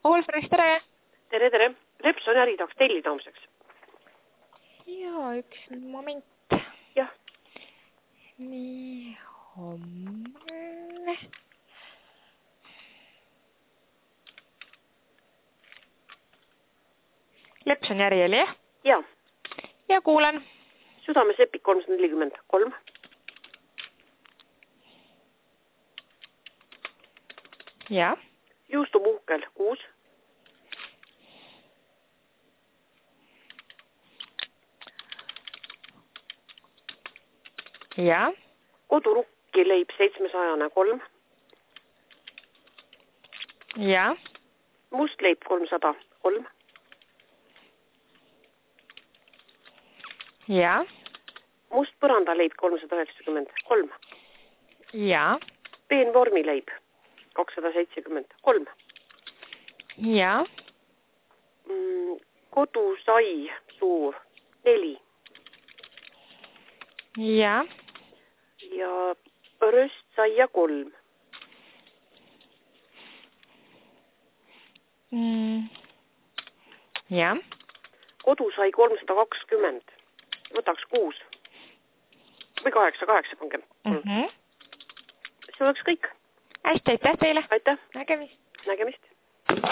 Wolfranis, tere! Tere! Lepsoni äri tahaks tellida homseks. Jaa, üks moment. Jah. Nii, homme. Lepsoni äri oli, jah? Jaa. Ja kuulen. Südamesepik 343. Ja. Juustumuhkel 6. Ja. Kodurukki leib 703. Ja. Must leib 303. Ja. Must põranda leib 393. Ja. Peenvormi leib 273. Ja. Kodusai suur 4. Ja. Ja röstsaia 3. Ja. Kodusai 320. Võtaks 6. Või 8 pange. See oleks kõik. Hästi, aitäh teile. Aitäh. Nägemist. Nägemist.